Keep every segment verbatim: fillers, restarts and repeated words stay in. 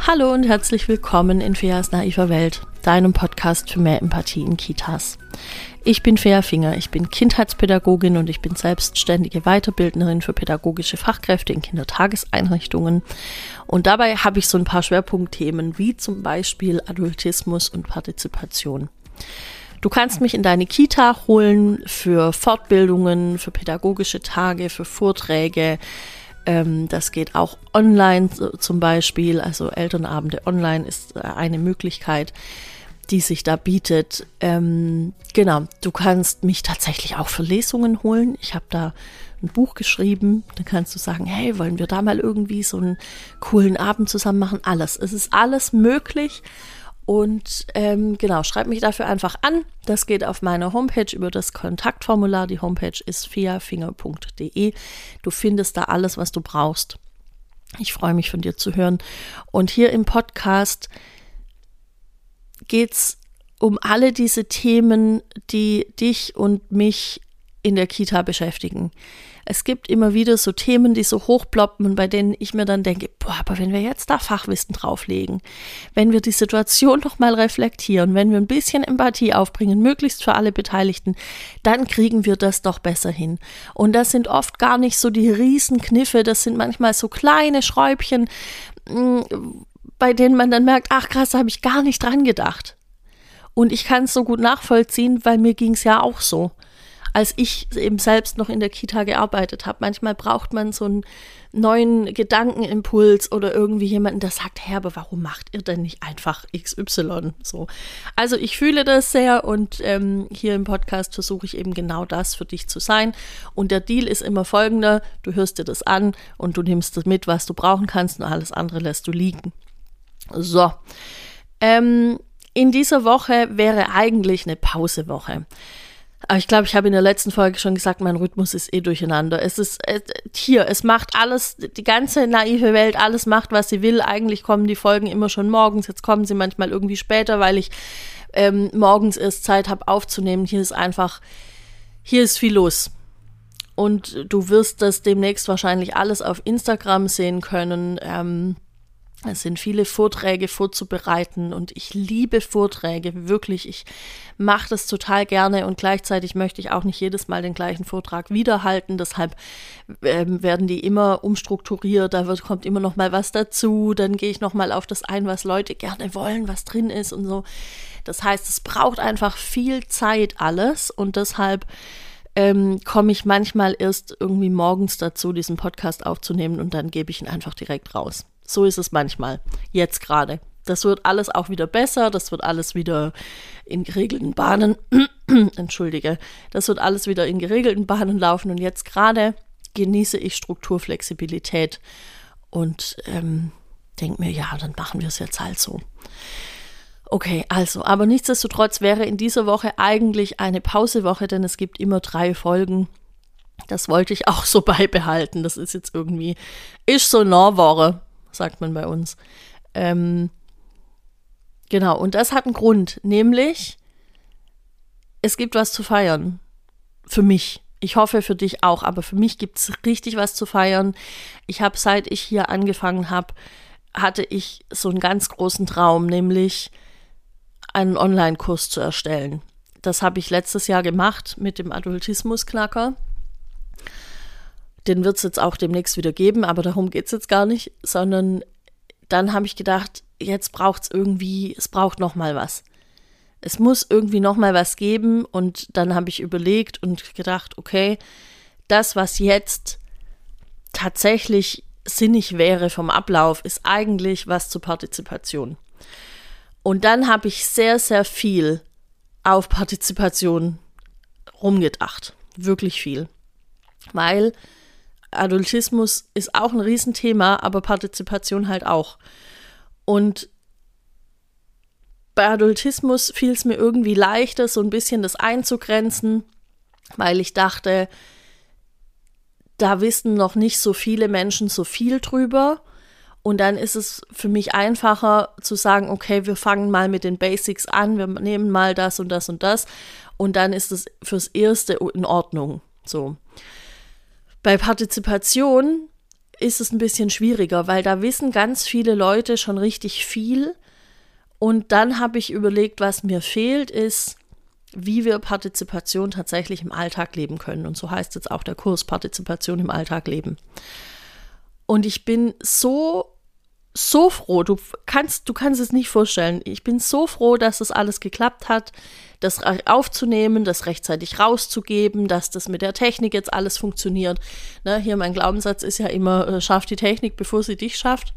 Hallo und herzlich willkommen in Feas naiver Welt, deinem Podcast für mehr Empathie in Kitas. Ich bin Fea Finger, ich bin Kindheitspädagogin und ich bin selbstständige Weiterbildnerin für pädagogische Fachkräfte in Kindertageseinrichtungen. Und dabei habe ich so ein paar Schwerpunktthemen wie zum Beispiel Adultismus und Partizipation. Du kannst mich in deine Kita holen für Fortbildungen, für pädagogische Tage, für Vorträge. Ähm, das geht auch online zum Beispiel, also Elternabende online ist eine Möglichkeit, die sich da bietet. Ähm, genau, du kannst mich tatsächlich auch für Lesungen holen. Ich habe da ein Buch geschrieben, dann kannst du sagen, hey, wollen wir da mal irgendwie so einen coolen Abend zusammen machen? Alles, es ist alles möglich. Und ähm, genau, schreib mich dafür einfach an. Das geht auf meiner Homepage über das Kontaktformular. Die Homepage ist feafinger punkt de. Du findest da alles, was du brauchst. Ich freue mich, von dir zu hören. Und hier im Podcast geht es um alle diese Themen, die dich und mich in der Kita beschäftigen. Es gibt immer wieder so Themen, die so hochploppen und bei denen ich mir dann denke, boah, aber wenn wir jetzt da Fachwissen drauflegen, wenn wir die Situation nochmal reflektieren, wenn wir ein bisschen Empathie aufbringen, möglichst für alle Beteiligten, dann kriegen wir das doch besser hin. Und das sind oft gar nicht so die Riesenkniffe, das sind manchmal so kleine Schräubchen, bei denen man dann merkt, ach krass, da habe ich gar nicht dran gedacht. Und ich kann es so gut nachvollziehen, weil mir ging es ja auch so, als ich eben selbst noch in der Kita gearbeitet habe. Manchmal braucht man so einen neuen Gedankenimpuls oder irgendwie jemanden, der sagt, hey, aber warum macht ihr denn nicht einfach X Y? So. Also ich fühle das sehr und ähm, hier im Podcast versuche ich eben genau das für dich zu sein. Und der Deal ist immer folgender, du hörst dir das an und du nimmst das mit, was du brauchen kannst und alles andere lässt du liegen. So, ähm, in dieser Woche wäre eigentlich eine Pausewoche. Aber ich glaube, ich habe in der letzten Folge schon gesagt, mein Rhythmus ist eh durcheinander. Es ist äh, hier, es macht alles, die ganze naive Welt, alles macht, was sie will. Eigentlich kommen die Folgen immer schon morgens, jetzt kommen sie manchmal irgendwie später, weil ich ähm, morgens erst Zeit habe aufzunehmen. Hier ist einfach, hier ist viel los. Und du wirst das demnächst wahrscheinlich alles auf Instagram sehen können. Ähm, Es sind viele Vorträge vorzubereiten und ich liebe Vorträge, wirklich. Ich mache das total gerne und gleichzeitig möchte ich auch nicht jedes Mal den gleichen Vortrag wiederhalten. Deshalb ähm, werden die immer umstrukturiert, da wird, kommt immer noch mal was dazu. Dann gehe ich noch mal auf das ein, was Leute gerne wollen, was drin ist und so. Das heißt, es braucht einfach viel Zeit alles und deshalb ähm, komme ich manchmal erst irgendwie morgens dazu, diesen Podcast aufzunehmen und dann gebe ich ihn einfach direkt raus. So ist es manchmal, jetzt gerade. Das wird alles auch wieder besser, das wird alles wieder in geregelten Bahnen, entschuldige, das wird alles wieder in geregelten Bahnen laufen und jetzt gerade genieße ich Strukturflexibilität und ähm, denke mir, ja, dann machen wir es jetzt halt so. Okay, also, aber nichtsdestotrotz wäre in dieser Woche eigentlich eine Pausewoche, denn es gibt immer drei Folgen. Das wollte ich auch so beibehalten, das ist jetzt irgendwie, ist so eine Woche, sagt man bei uns. Ähm, genau, und das hat einen Grund, nämlich es gibt was zu feiern. Für mich. Ich hoffe für dich auch, aber für mich gibt es richtig was zu feiern. Ich habe, seit ich hier angefangen habe, hatte ich so einen ganz großen Traum, nämlich einen Online-Kurs zu erstellen. Das habe ich letztes Jahr gemacht mit dem Adultismus-Knacker. Den wird es jetzt auch demnächst wieder geben, aber darum geht es jetzt gar nicht, sondern dann habe ich gedacht, jetzt braucht es irgendwie, es braucht noch mal was. Es muss irgendwie noch mal was geben und dann habe ich überlegt und gedacht, okay, das, was jetzt tatsächlich sinnig wäre vom Ablauf, ist eigentlich was zur Partizipation. Und dann habe ich sehr, sehr viel auf Partizipation rumgedacht, wirklich viel, weil Adultismus ist auch ein Riesenthema, aber Partizipation halt auch. Und bei Adultismus fiel es mir irgendwie leichter, so ein bisschen das einzugrenzen, weil ich dachte, da wissen noch nicht so viele Menschen so viel drüber. Und dann ist es für mich einfacher zu sagen, okay, wir fangen mal mit den Basics an, wir nehmen mal das und das und das. Und dann ist es fürs Erste in Ordnung. So. Bei Partizipation ist es ein bisschen schwieriger, weil da wissen ganz viele Leute schon richtig viel. Und dann habe ich überlegt, was mir fehlt, ist, wie wir Partizipation tatsächlich im Alltag leben können. Und so heißt jetzt auch der Kurs Partizipation im Alltag leben. Und ich bin so, so froh, du kannst, du kannst es nicht vorstellen, ich bin so froh, dass das alles geklappt hat, das aufzunehmen, das rechtzeitig rauszugeben, dass das mit der Technik jetzt alles funktioniert. Ne, hier mein Glaubenssatz ist ja immer, äh, schaff die Technik, bevor sie dich schafft.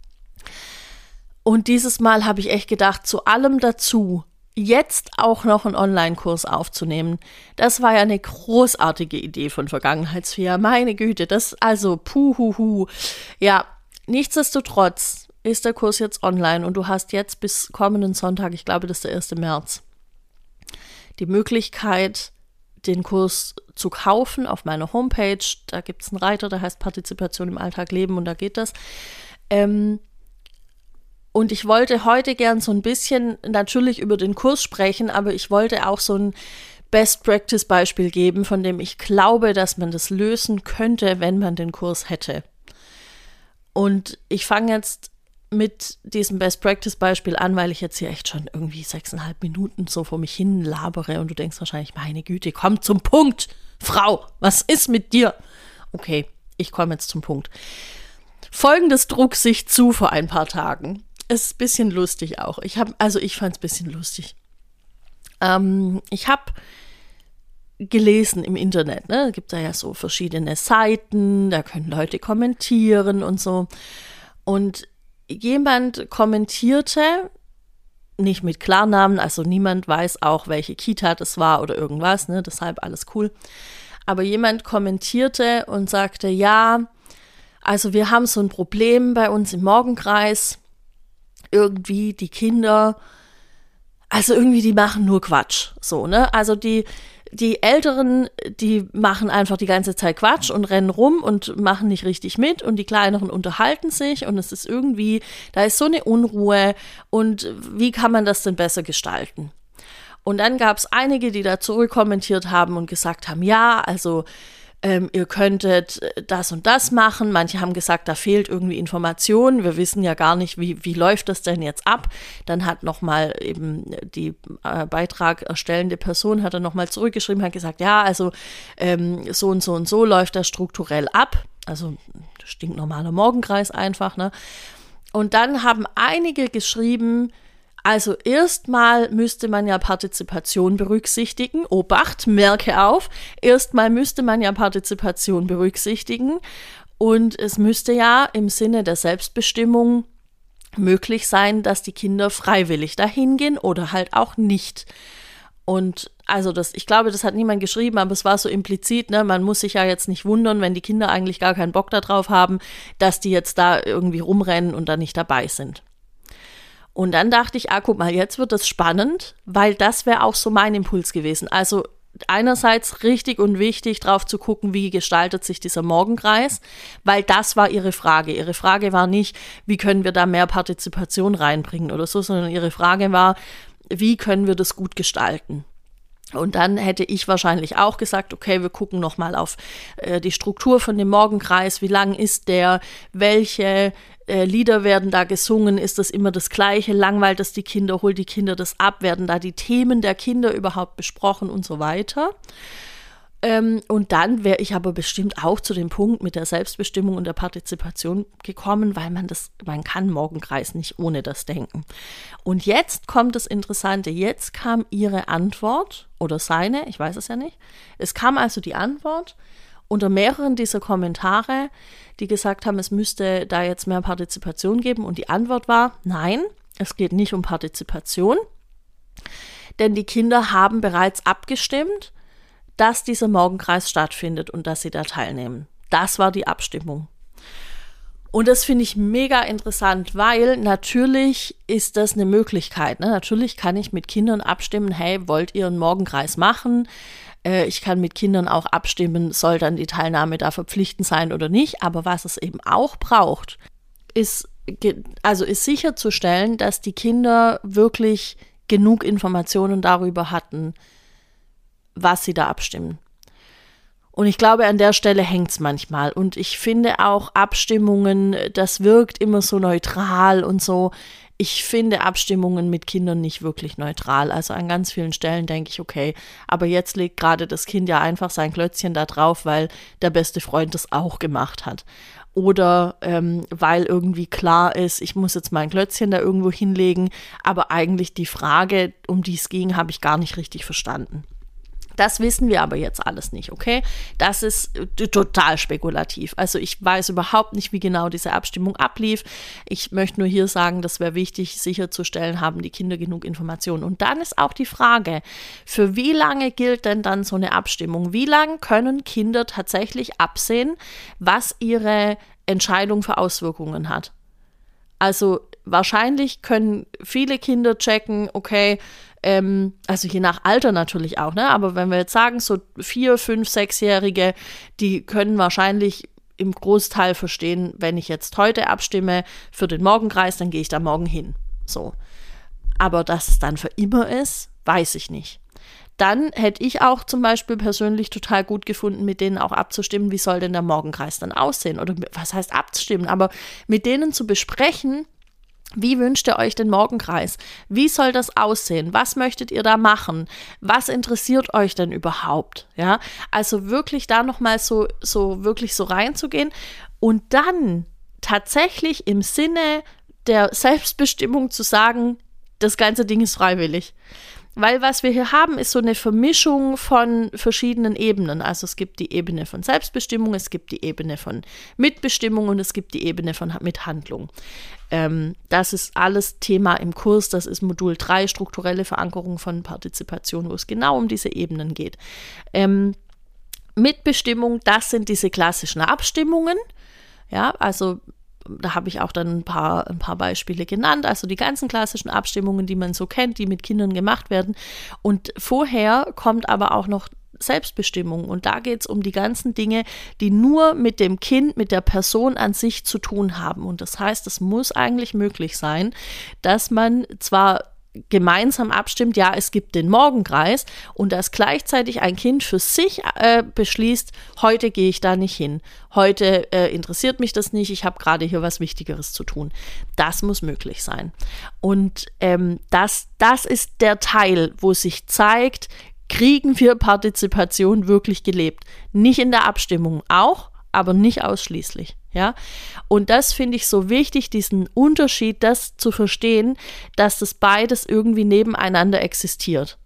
Und dieses Mal habe ich echt gedacht, zu allem dazu, jetzt auch noch einen Online-Kurs aufzunehmen, das war ja eine großartige Idee von Vergangenheitsfear. Meine Güte, das also puhuhu. Ja, nichtsdestotrotz ist der Kurs jetzt online und du hast jetzt bis kommenden Sonntag, ich glaube, das ist der erste März, die Möglichkeit, den Kurs zu kaufen auf meiner Homepage. Da gibt es einen Reiter, der heißt Partizipation im Alltag leben und da geht das. Ähm, Und ich wollte heute gern so ein bisschen natürlich über den Kurs sprechen, aber ich wollte auch so ein Best-Practice-Beispiel geben, von dem ich glaube, dass man das lösen könnte, wenn man den Kurs hätte. Und ich fange jetzt mit diesem Best-Practice-Beispiel an, weil ich jetzt hier echt schon irgendwie sechseinhalb Minuten so vor mich hin labere und du denkst wahrscheinlich, meine Güte, komm zum Punkt, Frau, was ist mit dir? Okay, ich komme jetzt zum Punkt. Folgendes trug sich zu vor ein paar Tagen. Es ist ein bisschen lustig auch. Ich habe, also ich fand es ein bisschen lustig. Ähm, ich habe gelesen im Internet, ne? Es gibt da ja so verschiedene Seiten, da können Leute kommentieren und so. Und jemand kommentierte, nicht mit Klarnamen, also niemand weiß auch, welche Kita das war oder irgendwas, ne? Deshalb alles cool. Aber jemand kommentierte und sagte, ja, also wir haben so ein Problem bei uns im Morgenkreis. Irgendwie die Kinder, also irgendwie die machen nur Quatsch, so, ne? Also die, die Älteren, die machen einfach die ganze Zeit Quatsch und rennen rum und machen nicht richtig mit und die Kleineren unterhalten sich und es ist irgendwie, da ist so eine Unruhe und wie kann man das denn besser gestalten? Und dann gab es einige, die da zurückkommentiert haben und gesagt haben, ja, also Ähm, ihr könntet das und das machen. Manche haben gesagt, da fehlt irgendwie Information. Wir wissen ja gar nicht, wie, wie läuft das denn jetzt ab. Dann hat nochmal eben die äh, Beitrag erstellende Person hat dann nochmal zurückgeschrieben, hat gesagt, ja, also ähm, so und so und so läuft das strukturell ab. Also stinknormaler Morgenkreis einfach, ne? Und dann haben einige geschrieben, also erstmal müsste man ja Partizipation berücksichtigen. Obacht, merke auf. Erstmal müsste man ja Partizipation berücksichtigen. Und es müsste ja im Sinne der Selbstbestimmung möglich sein, dass die Kinder freiwillig dahin gehen oder halt auch nicht. Und also das, ich glaube, das hat niemand geschrieben, aber es war so implizit, ne? Man muss sich ja jetzt nicht wundern, wenn die Kinder eigentlich gar keinen Bock darauf haben, dass die jetzt da irgendwie rumrennen und da nicht dabei sind. Und dann dachte ich, ah, guck mal, jetzt wird das spannend, weil das wäre auch so mein Impuls gewesen. Also einerseits richtig und wichtig, drauf zu gucken, wie gestaltet sich dieser Morgenkreis, weil das war ihre Frage. Ihre Frage war nicht, wie können wir da mehr Partizipation reinbringen oder so, sondern ihre Frage war, wie können wir das gut gestalten? Und dann hätte ich wahrscheinlich auch gesagt, okay, wir gucken nochmal auf äh, die Struktur von dem Morgenkreis, wie lang ist der, welche äh, Lieder werden da gesungen, ist das immer das Gleiche, langweilt das die Kinder, holt die Kinder das ab, werden da die Themen der Kinder überhaupt besprochen und so weiter. Ähm, und dann wäre ich aber bestimmt auch zu dem Punkt mit der Selbstbestimmung und der Partizipation gekommen, weil man das, man kann Morgenkreis nicht ohne das denken. Und jetzt kommt das Interessante, jetzt kam ihre Antwort oder seine, ich weiß es ja nicht. Es kam also die Antwort unter mehreren dieser Kommentare, die gesagt haben, es müsste da jetzt mehr Partizipation geben und die Antwort war, nein, es geht nicht um Partizipation, denn die Kinder haben bereits abgestimmt, dass dieser Morgenkreis stattfindet und dass sie da teilnehmen. Das war die Abstimmung. Und das finde ich mega interessant, weil natürlich ist das eine Möglichkeit. Ne? Natürlich kann ich mit Kindern abstimmen, hey, wollt ihr einen Morgenkreis machen? Äh, ich kann mit Kindern auch abstimmen, soll dann die Teilnahme da verpflichtend sein oder nicht. Aber was es eben auch braucht, ist, also ist sicherzustellen, dass die Kinder wirklich genug Informationen darüber hatten, was sie da abstimmen. Und ich glaube, an der Stelle hängt es manchmal. Und ich finde auch Abstimmungen, das wirkt immer so neutral und so. Ich finde Abstimmungen mit Kindern nicht wirklich neutral. Also an ganz vielen Stellen denke ich, okay, aber jetzt legt gerade das Kind ja einfach sein Klötzchen da drauf, weil der beste Freund das auch gemacht hat. Oder ähm, weil irgendwie klar ist, ich muss jetzt mein Klötzchen da irgendwo hinlegen, aber eigentlich die Frage, um die es ging, habe ich gar nicht richtig verstanden. Das wissen wir aber jetzt alles nicht, okay? Das ist äh, total spekulativ. Also ich weiß überhaupt nicht, wie genau diese Abstimmung ablief. Ich möchte nur hier sagen, das wäre wichtig, sicherzustellen, haben die Kinder genug Informationen. Und dann ist auch die Frage, für wie lange gilt denn dann so eine Abstimmung? Wie lange können Kinder tatsächlich absehen, was ihre Entscheidung für Auswirkungen hat? Also wahrscheinlich können viele Kinder checken, okay, ähm, also je nach Alter natürlich auch, ne? Aber wenn wir jetzt sagen, so vier, fünf, sechsjährige, die können wahrscheinlich im Großteil verstehen, wenn ich jetzt heute abstimme für den Morgenkreis, dann gehe ich da morgen hin. So. Aber dass es dann für immer ist, weiß ich nicht. Dann hätte ich auch zum Beispiel persönlich total gut gefunden, mit denen auch abzustimmen, wie soll denn der Morgenkreis dann aussehen? Oder was heißt abzustimmen? Aber mit denen zu besprechen, wie wünscht ihr euch den Morgenkreis? Wie soll das aussehen? Was möchtet ihr da machen? Was interessiert euch denn überhaupt? Ja, also wirklich da nochmal so, so wirklich so reinzugehen und dann tatsächlich im Sinne der Selbstbestimmung zu sagen, das ganze Ding ist freiwillig. Weil was wir hier haben, ist so eine Vermischung von verschiedenen Ebenen. Also es gibt die Ebene von Selbstbestimmung, es gibt die Ebene von Mitbestimmung und es gibt die Ebene von Mithandlung. Ähm, das ist alles Thema im Kurs, das ist Modul drei, strukturelle Verankerung von Partizipation, wo es genau um diese Ebenen geht. Ähm, Mitbestimmung, das sind diese klassischen Abstimmungen. Ja, also da habe ich auch dann ein paar, ein paar Beispiele genannt, also die ganzen klassischen Abstimmungen, die man so kennt, die mit Kindern gemacht werden. Und vorher kommt aber auch noch Selbstbestimmung und da geht es um die ganzen Dinge, die nur mit dem Kind, mit der Person an sich zu tun haben. Und das heißt, es muss eigentlich möglich sein, dass man zwar gemeinsam abstimmt, ja, es gibt den Morgenkreis und dass gleichzeitig ein Kind für sich äh, beschließt, heute gehe ich da nicht hin, heute äh, interessiert mich das nicht, ich habe gerade hier was Wichtigeres zu tun. Das muss möglich sein. Und ähm, das, das ist der Teil, wo sich zeigt, kriegen wir Partizipation wirklich gelebt. Nicht in der Abstimmung, auch, aber nicht ausschließlich. Ja, und das finde ich so wichtig, diesen Unterschied, das zu verstehen, dass das beides irgendwie nebeneinander existiert.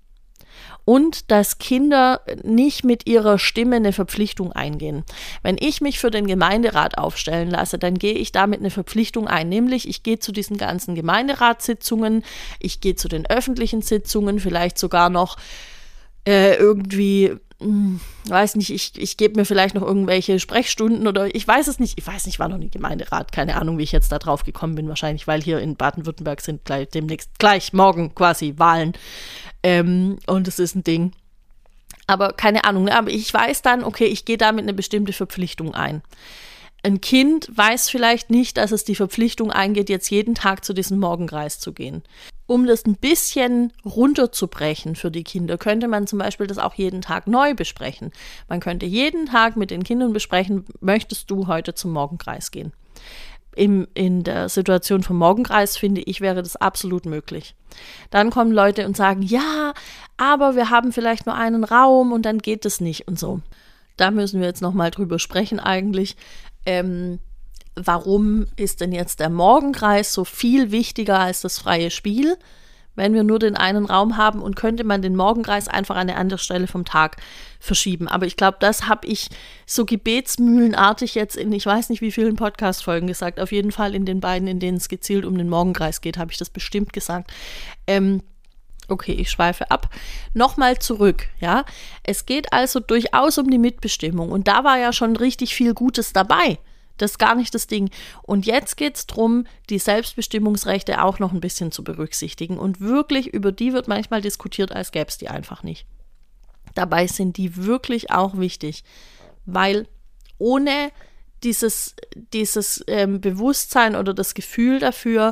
Und dass Kinder nicht mit ihrer Stimme eine Verpflichtung eingehen. Wenn ich mich für den Gemeinderat aufstellen lasse, dann gehe ich damit eine Verpflichtung ein, nämlich ich gehe zu diesen ganzen Gemeinderatssitzungen, ich gehe zu den öffentlichen Sitzungen, vielleicht sogar noch äh, irgendwie weiß nicht, ich, ich gebe mir vielleicht noch irgendwelche Sprechstunden oder ich weiß es nicht, ich weiß nicht, ich war noch nie Gemeinderat, keine Ahnung, wie ich jetzt da drauf gekommen bin, wahrscheinlich, weil hier in Baden-Württemberg sind gleich demnächst, gleich morgen quasi Wahlen ähm, und es ist ein Ding. Aber keine Ahnung, ne? Aber ich weiß dann, okay, ich gehe damit eine bestimmte Verpflichtung ein. Ein Kind weiß vielleicht nicht, dass es die Verpflichtung eingeht, jetzt jeden Tag zu diesem Morgenkreis zu gehen. Um das ein bisschen runterzubrechen für die Kinder, könnte man zum Beispiel das auch jeden Tag neu besprechen. Man könnte jeden Tag mit den Kindern besprechen, möchtest du heute zum Morgenkreis gehen? Im, in der Situation vom Morgenkreis, finde ich, wäre das absolut möglich. Dann kommen Leute und sagen, ja, aber wir haben vielleicht nur einen Raum und dann geht es nicht und so. Da müssen wir jetzt nochmal drüber sprechen eigentlich. Ähm, warum ist denn jetzt der Morgenkreis so viel wichtiger als das freie Spiel, wenn wir nur den einen Raum haben und könnte man den Morgenkreis einfach an eine andere Stelle vom Tag verschieben. Aber ich glaube, das habe ich so gebetsmühlenartig jetzt in, ich weiß nicht wie vielen Podcast-Folgen gesagt, auf jeden Fall in den beiden, in denen es gezielt um den Morgenkreis geht, habe ich das bestimmt gesagt. Ähm, Okay, ich schweife ab. Nochmal zurück, ja. Es geht also durchaus um die Mitbestimmung und da war ja schon richtig viel Gutes dabei. Das ist gar nicht das Ding. Und jetzt geht es darum, die Selbstbestimmungsrechte auch noch ein bisschen zu berücksichtigen und wirklich über die wird manchmal diskutiert, als gäbe es die einfach nicht. Dabei sind die wirklich auch wichtig, weil ohne dieses, dieses ähm, Bewusstsein oder das Gefühl dafür,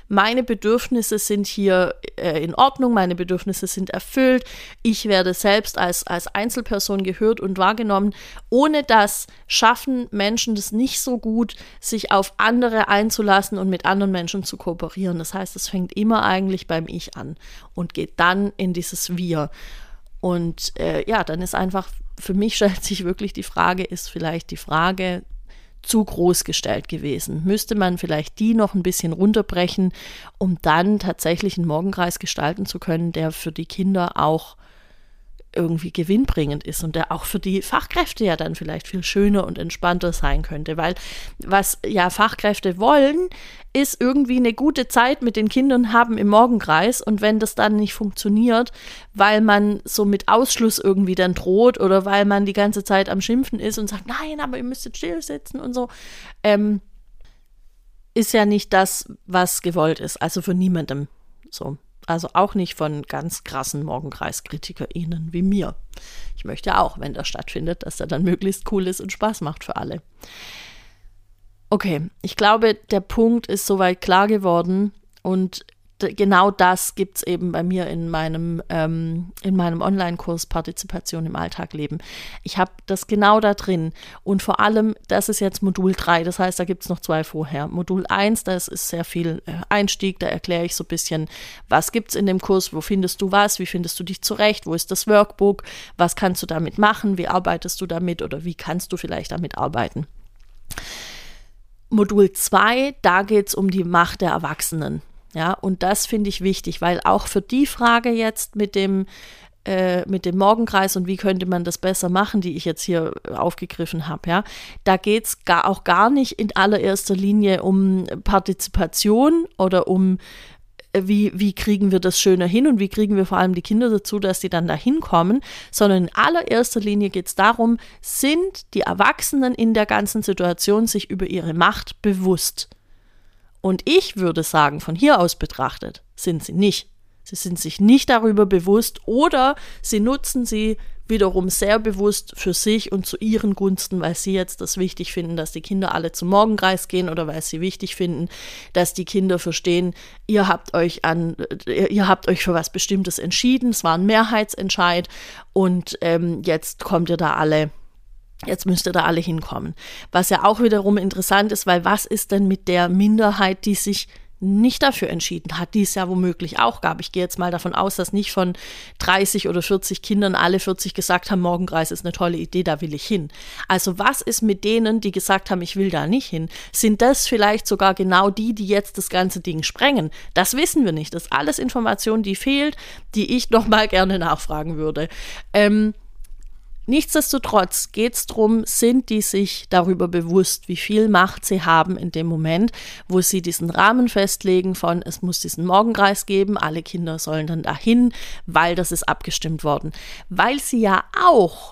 meine Bedürfnisse sind hier äh, in Ordnung, meine Bedürfnisse sind erfüllt, ich werde selbst als, als Einzelperson gehört und wahrgenommen. Ohne das schaffen Menschen das nicht so gut, sich auf andere einzulassen und mit anderen Menschen zu kooperieren. Das heißt, es fängt immer eigentlich beim Ich an und geht dann in dieses Wir. Und äh, ja, dann ist einfach, für mich stellt sich wirklich die Frage, ist vielleicht die Frage zu groß gestellt gewesen? Müsste man vielleicht die noch ein bisschen runterbrechen, um dann tatsächlich einen Morgenkreis gestalten zu können, der für die Kinder auch irgendwie gewinnbringend ist und der auch für die Fachkräfte ja dann vielleicht viel schöner und entspannter sein könnte, weil was ja Fachkräfte wollen, ist irgendwie eine gute Zeit mit den Kindern haben im Morgenkreis, und wenn das dann nicht funktioniert, weil man so mit Ausschluss irgendwie dann droht oder weil man die ganze Zeit am Schimpfen ist und sagt, nein, aber ihr müsst jetzt still sitzen und so, ähm, ist ja nicht das, was gewollt ist, also für niemandem so. Also auch nicht von ganz krassen MorgenkreiskritikerInnen wie mir. Ich möchte auch, wenn das stattfindet, dass er dann möglichst cool ist und Spaß macht für alle. Okay, ich glaube, der Punkt ist soweit klar geworden, und d- genau das gibt es eben bei mir in meinem, ähm, in meinem Online-Kurs Partizipation im Alltag leben. Ich habe das genau da drin, und vor allem, das ist jetzt Modul drei, das heißt, da gibt es noch zwei vorher. Modul eins, das ist sehr viel äh, Einstieg, da erkläre ich so ein bisschen, was gibt es in dem Kurs, wo findest du was, wie findest du dich zurecht, wo ist das Workbook, was kannst du damit machen, wie arbeitest du damit oder wie kannst du vielleicht damit arbeiten. Modul zwei, da geht es um die Macht der Erwachsenen. Ja, und das finde ich wichtig, weil auch für die Frage jetzt mit dem, äh, mit dem Morgenkreis und wie könnte man das besser machen, die ich jetzt hier aufgegriffen habe, ja, da geht es gar, auch gar nicht in allererster Linie um Partizipation oder um Wie, wie kriegen wir das schöner hin und wie kriegen wir vor allem die Kinder dazu, dass sie dann da hinkommen, sondern in allererster Linie geht es darum, sind die Erwachsenen in der ganzen Situation sich über ihre Macht bewusst? Und ich würde sagen, von hier aus betrachtet, sind sie nicht. Sie sind sich nicht darüber bewusst oder sie nutzen sie wiederum sehr bewusst für sich und zu ihren Gunsten, weil sie jetzt das wichtig finden, dass die Kinder alle zum Morgenkreis gehen oder weil sie wichtig finden, dass die Kinder verstehen, ihr habt euch an, ihr habt euch für was Bestimmtes entschieden, es war ein Mehrheitsentscheid und ähm, jetzt kommt ihr da alle, jetzt müsst ihr da alle hinkommen. Was ja auch wiederum interessant ist, weil was ist denn mit der Minderheit, die sich nicht dafür entschieden hat, die es ja womöglich auch gab. Ich gehe jetzt mal davon aus, dass nicht von dreißig oder vierzig Kindern alle vierzig gesagt haben, Morgenkreis ist eine tolle Idee, da will ich hin. Also was ist mit denen, die gesagt haben, ich will da nicht hin? Sind das vielleicht sogar genau die, die jetzt das ganze Ding sprengen? Das wissen wir nicht. Das ist alles Information, die fehlt, die ich noch mal gerne nachfragen würde. Ähm, Nichtsdestotrotz geht es darum, sind die sich darüber bewusst, wie viel Macht sie haben in dem Moment, wo sie diesen Rahmen festlegen von, es muss diesen Morgenkreis geben, alle Kinder sollen dann dahin, weil das ist abgestimmt worden. Weil sie ja auch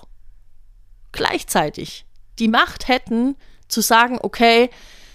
gleichzeitig die Macht hätten, zu sagen, okay,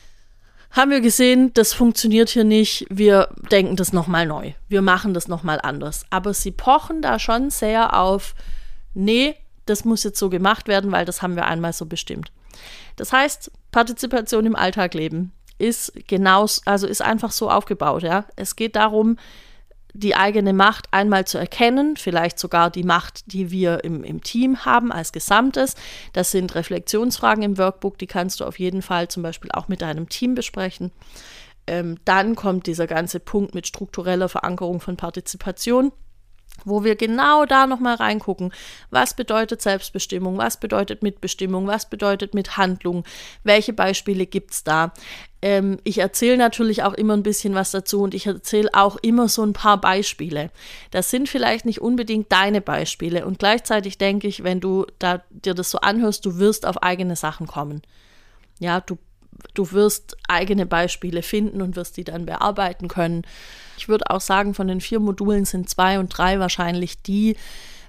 haben wir gesehen, das funktioniert hier nicht, wir denken das nochmal neu, wir machen das nochmal anders. Aber sie pochen da schon sehr auf, nee, das muss jetzt so gemacht werden, weil das haben wir einmal so bestimmt. Das heißt, Partizipation im Alltag leben ist genau, also ist einfach so aufgebaut, ja. Es geht darum, die eigene Macht einmal zu erkennen, vielleicht sogar die Macht, die wir im, im Team haben als Gesamtes. Das sind Reflexionsfragen im Workbook, die kannst du auf jeden Fall zum Beispiel auch mit deinem Team besprechen. Ähm, dann kommt dieser ganze Punkt mit struktureller Verankerung von Partizipation, wo wir genau da nochmal reingucken, was bedeutet Selbstbestimmung, was bedeutet Mitbestimmung, was bedeutet Mithandlung, welche Beispiele gibt es da. Ähm, ich erzähle natürlich auch immer ein bisschen was dazu und ich erzähle auch immer so ein paar Beispiele. Das sind vielleicht nicht unbedingt deine Beispiele und gleichzeitig denke ich, wenn du da, dir das so anhörst, du wirst auf eigene Sachen kommen. Ja, du Du wirst eigene Beispiele finden und wirst die dann bearbeiten können. Ich würde auch sagen, von den vier Modulen sind zwei und drei wahrscheinlich die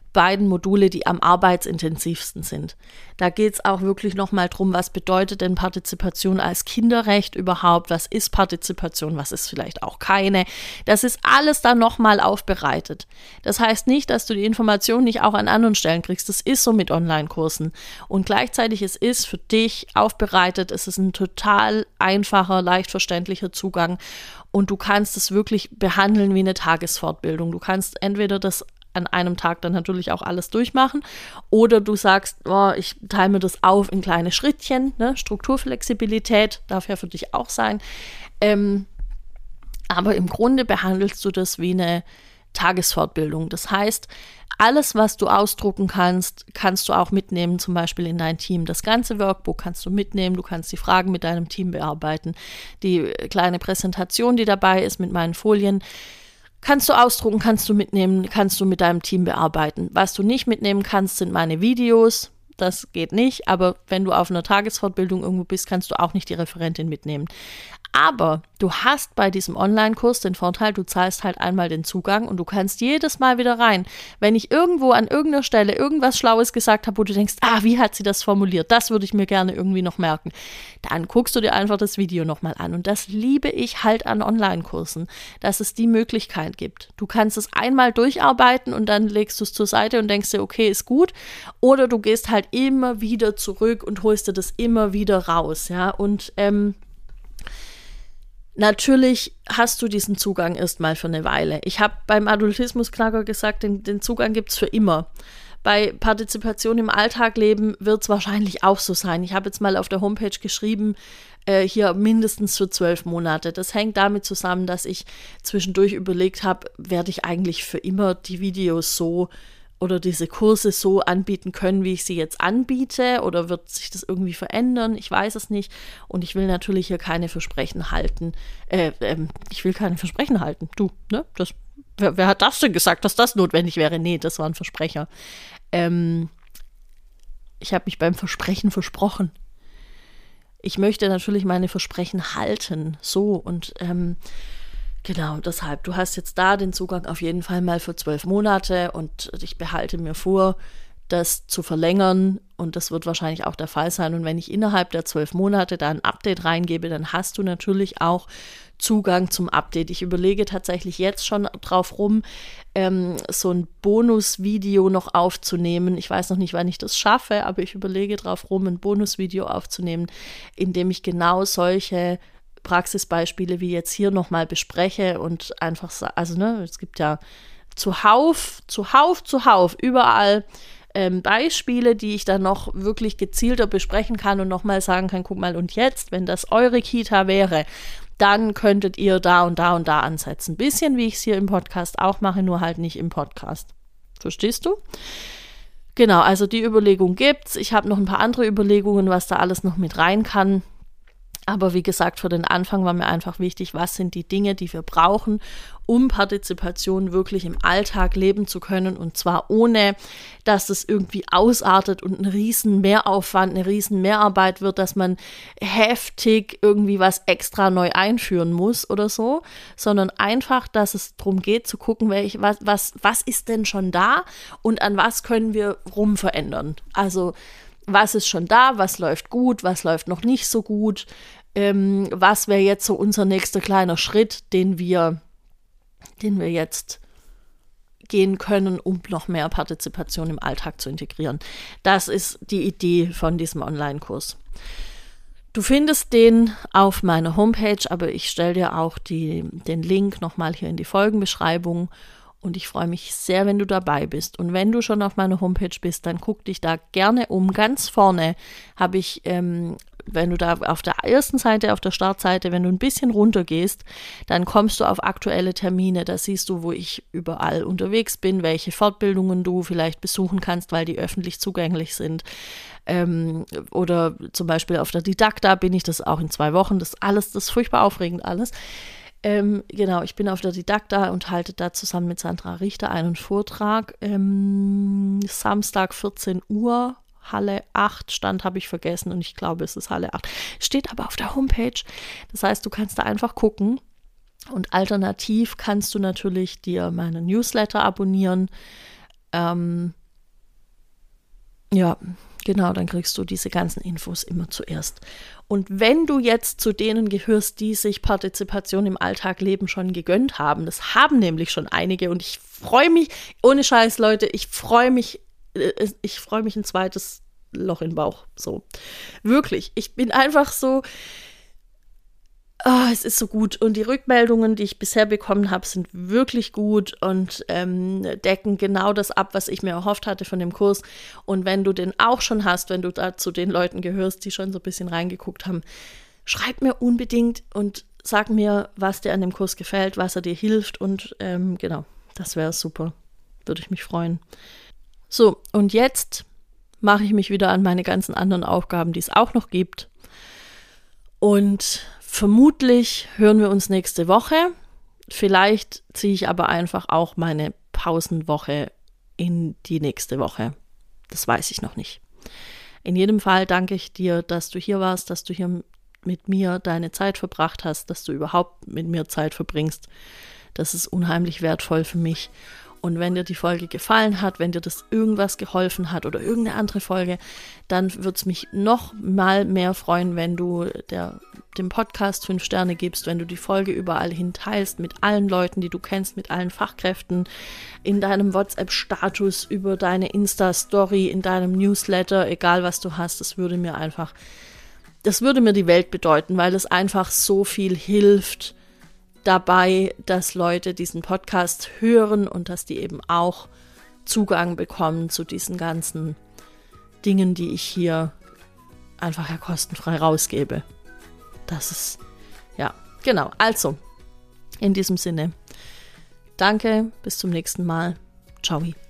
beiden Module, die am arbeitsintensivsten sind. Da geht es auch wirklich nochmal drum, was bedeutet denn Partizipation als Kinderrecht überhaupt, was ist Partizipation, was ist vielleicht auch keine. Das ist alles dann nochmal aufbereitet. Das heißt nicht, dass du die Information nicht auch an anderen Stellen kriegst. Das ist so mit Online-Kursen. Und gleichzeitig es ist für dich aufbereitet, es ist ein total einfacher, leicht verständlicher Zugang und du kannst es wirklich behandeln wie eine Tagesfortbildung. Du kannst entweder das an einem Tag dann natürlich auch alles durchmachen. Oder du sagst, oh, ich teile mir das auf in kleine Schrittchen. Ne? Strukturflexibilität darf ja für dich auch sein. Ähm, aber im Grunde behandelst du das wie eine Tagesfortbildung. Das heißt, alles, was du ausdrucken kannst, kannst du auch mitnehmen, zum Beispiel in dein Team. Das ganze Workbook kannst du mitnehmen, du kannst die Fragen mit deinem Team bearbeiten. Die kleine Präsentation, die dabei ist mit meinen Folien, kannst du ausdrucken, kannst du mitnehmen, kannst du mit deinem Team bearbeiten. Was du nicht mitnehmen kannst, sind meine Videos. Das geht nicht, aber wenn du auf einer Tagesfortbildung irgendwo bist, kannst du auch nicht die Referentin mitnehmen. Aber du hast bei diesem Online-Kurs den Vorteil, du zahlst halt einmal den Zugang und du kannst jedes Mal wieder rein. Wenn ich irgendwo an irgendeiner Stelle irgendwas Schlaues gesagt habe, wo du denkst, ah, wie hat sie das formuliert? Das würde ich mir gerne irgendwie noch merken. Dann guckst du dir einfach das Video nochmal an. Und das liebe ich halt an Online-Kursen, dass es die Möglichkeit gibt. Du kannst es einmal durcharbeiten und dann legst du es zur Seite und denkst dir, okay, ist gut. Oder du gehst halt immer wieder zurück und holst dir das immer wieder raus. Ja, und ähm, natürlich hast du diesen Zugang erstmal für eine Weile. Ich habe beim Adultismusknacker gesagt, den, den Zugang gibt es für immer. Bei Partizipation im Alltagleben wird es wahrscheinlich auch so sein. Ich habe jetzt mal auf der Homepage geschrieben, äh, hier mindestens für zwölf Monate. Das hängt damit zusammen, dass ich zwischendurch überlegt habe, werde ich eigentlich für immer die Videos so oder diese Kurse so anbieten können, wie ich sie jetzt anbiete, oder wird sich das irgendwie verändern? Ich weiß es nicht und ich will natürlich hier keine Versprechen halten. Äh, ähm, ich will keine Versprechen halten. Du, ne? Das, wer, wer hat das denn gesagt, dass das notwendig wäre? Nee, das war ein Versprecher. Ähm, ich habe mich beim Versprechen versprochen. Ich möchte natürlich meine Versprechen halten. So und ähm, genau, deshalb, du hast jetzt da den Zugang auf jeden Fall mal für zwölf Monate und ich behalte mir vor, das zu verlängern und das wird wahrscheinlich auch der Fall sein. Und wenn ich innerhalb der zwölf Monate da ein Update reingebe, dann hast du natürlich auch Zugang zum Update. Ich überlege tatsächlich jetzt schon drauf rum, ähm, so ein Bonusvideo noch aufzunehmen. Ich weiß noch nicht, wann ich das schaffe, aber ich überlege drauf rum, ein Bonusvideo aufzunehmen, in dem ich genau solche Praxisbeispiele wie jetzt hier nochmal bespreche und einfach, also ne, es gibt ja zuhauf, zuhauf, zuhauf, überall ähm, Beispiele, die ich dann noch wirklich gezielter besprechen kann und nochmal sagen kann, guck mal, und jetzt, wenn das eure Kita wäre, dann könntet ihr da und da und da ansetzen. Bisschen wie ich es hier im Podcast auch mache, nur halt nicht im Podcast. Verstehst du? Genau, also die Überlegung gibt's. Ich habe noch ein paar andere Überlegungen, was da alles noch mit rein kann. Aber wie gesagt, für den Anfang war mir einfach wichtig, was sind die Dinge, die wir brauchen, um Partizipation wirklich im Alltag leben zu können. Und zwar ohne, dass es irgendwie ausartet und ein riesen Mehraufwand, eine riesen Mehrarbeit wird, dass man heftig irgendwie was extra neu einführen muss oder so, sondern einfach, dass es darum geht zu gucken, welch, was, was, was ist denn schon da und an was können wir rumverändern. Also was ist schon da, was läuft gut, was läuft noch nicht so gut, ähm, was wäre jetzt so unser nächster kleiner Schritt, den wir, den wir jetzt gehen können, um noch mehr Partizipation im Alltag zu integrieren. Das ist die Idee von diesem Online-Kurs. Du findest den auf meiner Homepage, aber ich stelle dir auch die, den Link nochmal hier in die Folgenbeschreibung. Und ich freue mich sehr, wenn du dabei bist. Und wenn du schon auf meiner Homepage bist, dann guck dich da gerne um. Ganz vorne habe ich, ähm, wenn du da auf der ersten Seite, auf der Startseite, wenn du ein bisschen runter gehst, dann kommst du auf aktuelle Termine. Da siehst du, wo ich überall unterwegs bin, welche Fortbildungen du vielleicht besuchen kannst, weil die öffentlich zugänglich sind. Ähm, oder zum Beispiel auf der Didakta bin ich, das auch in zwei Wochen. Das alles, das ist furchtbar aufregend alles. Ähm, genau, ich bin auf der Didakta und halte da zusammen mit Sandra Richter einen Vortrag. Ähm, Samstag vierzehn Uhr, Halle acht, Stand habe ich vergessen und ich glaube, es ist Halle acht. Steht aber auf der Homepage. Das heißt, du kannst da einfach gucken und alternativ kannst du natürlich dir meinen Newsletter abonnieren. Ähm, Ja, genau, dann kriegst du diese ganzen Infos immer zuerst. Und wenn du jetzt zu denen gehörst, die sich Partizipation im Alltag leben schon gegönnt haben, das haben nämlich schon einige und ich freue mich, ohne Scheiß, Leute, ich freue mich, ich freue mich ein zweites Loch im Bauch, so. Wirklich, ich bin einfach so, oh, es ist so gut und die Rückmeldungen, die ich bisher bekommen habe, sind wirklich gut und ähm, decken genau das ab, was ich mir erhofft hatte von dem Kurs. Und wenn du den auch schon hast, wenn du da zu den Leuten gehörst, die schon so ein bisschen reingeguckt haben, schreib mir unbedingt und sag mir, was dir an dem Kurs gefällt, was er dir hilft und ähm, genau, das wäre super, würde ich mich freuen. So, und jetzt mache ich mich wieder an meine ganzen anderen Aufgaben, die es auch noch gibt. Und vermutlich hören wir uns nächste Woche. Vielleicht ziehe ich aber einfach auch meine Pausenwoche in die nächste Woche. Das weiß ich noch nicht. In jedem Fall danke ich dir, dass du hier warst, dass du hier mit mir deine Zeit verbracht hast, dass du überhaupt mit mir Zeit verbringst. Das ist unheimlich wertvoll für mich. Und wenn dir die Folge gefallen hat, wenn dir das irgendwas geholfen hat oder irgendeine andere Folge, dann würde es mich noch mal mehr freuen, wenn du der, dem Podcast fünf Sterne gibst, wenn du die Folge überall hin teilst, mit allen Leuten, die du kennst, mit allen Fachkräften, in deinem WhatsApp-Status, über deine Insta-Story, in deinem Newsletter, egal was du hast, das würde mir einfach, das würde mir die Welt bedeuten, weil es einfach so viel hilft dabei, dass Leute diesen Podcast hören und dass die eben auch Zugang bekommen zu diesen ganzen Dingen, die ich hier einfach ja kostenfrei rausgebe. Das ist, ja, genau. Also, in diesem Sinne, danke, bis zum nächsten Mal. Ciao.